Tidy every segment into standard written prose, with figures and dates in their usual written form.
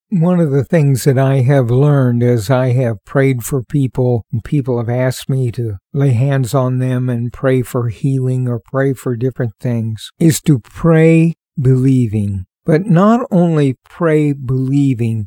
One of the things that I have learned as I have prayed for people, and people have asked me to lay hands on them and pray for healing or pray for different things, is to pray believing. But not only pray believing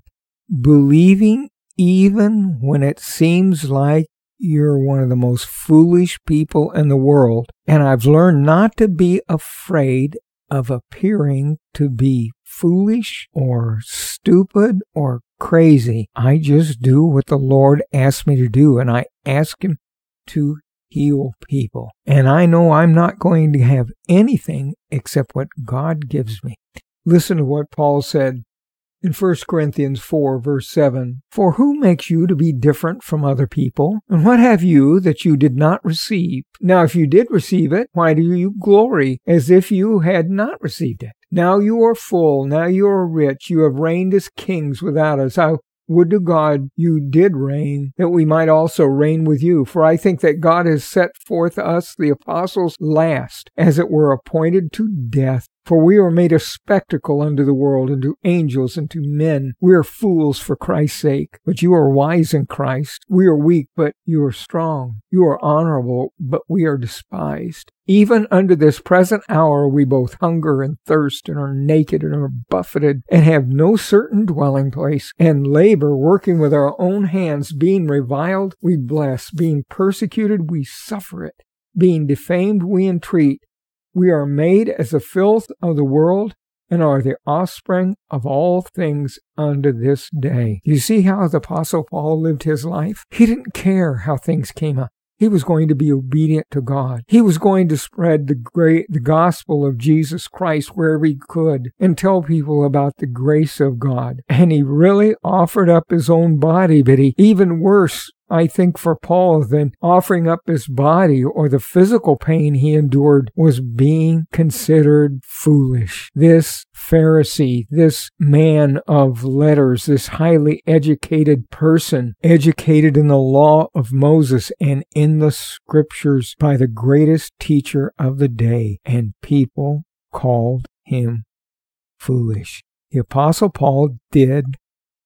even when it seems like you're one of the most foolish people in the world. And I've learned not to be afraid of appearing to be foolish or stupid or crazy. I just do what the Lord asks me to do, and I ask Him to heal people. And I know I'm not going to have anything except what God gives me. Listen to what Paul said in 1 Corinthians 4, verse 7. For who makes you to be different from other people? And what have you that you did not receive? Now, if you did receive it, why do you glory as if you had not received it? Now you are full, now you are rich, you have reigned as kings without us. I would to God you did reign, that we might also reign with you. For I think that God has set forth us, the apostles, last, as it were appointed to death. For we are made a spectacle unto the world, and to angels, and to men. We are fools for Christ's sake, but you are wise in Christ. We are weak, but you are strong. You are honorable, but we are despised. Even unto this present hour we both hunger and thirst, and are naked, and are buffeted, and have no certain dwelling place, and labor, working with our own hands. Being reviled, we bless. Being persecuted, we suffer it. Being defamed, we entreat. We are made as the filth of the world, and are the offspring of all things unto this day. You see how the Apostle Paul lived his life? He didn't care how things came up. He was going to be obedient to God. He was going to spread the gospel of Jesus Christ wherever he could and tell people about the grace of God. And he really offered up his own body, but even worse, I think, for Paul than offering up his body or the physical pain he endured was being considered foolish. This Pharisee, this man of letters, this highly educated person, educated in the law of Moses and in the scriptures by the greatest teacher of the day, and people called him foolish. The Apostle Paul did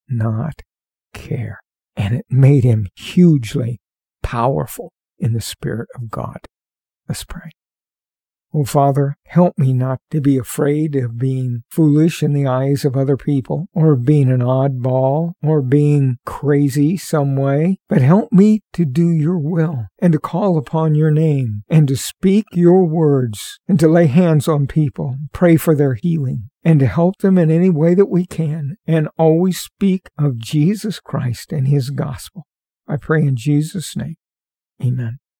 not care. And it made him hugely powerful in the Spirit of God. Let's pray. Oh, Father, help me not to be afraid of being foolish in the eyes of other people, or of being an oddball, or being crazy some way, but help me to do your will, and to call upon your name, and to speak your words, and to lay hands on people, pray for their healing, and to help them in any way that we can, and always speak of Jesus Christ and his gospel. I pray in Jesus' name. Amen.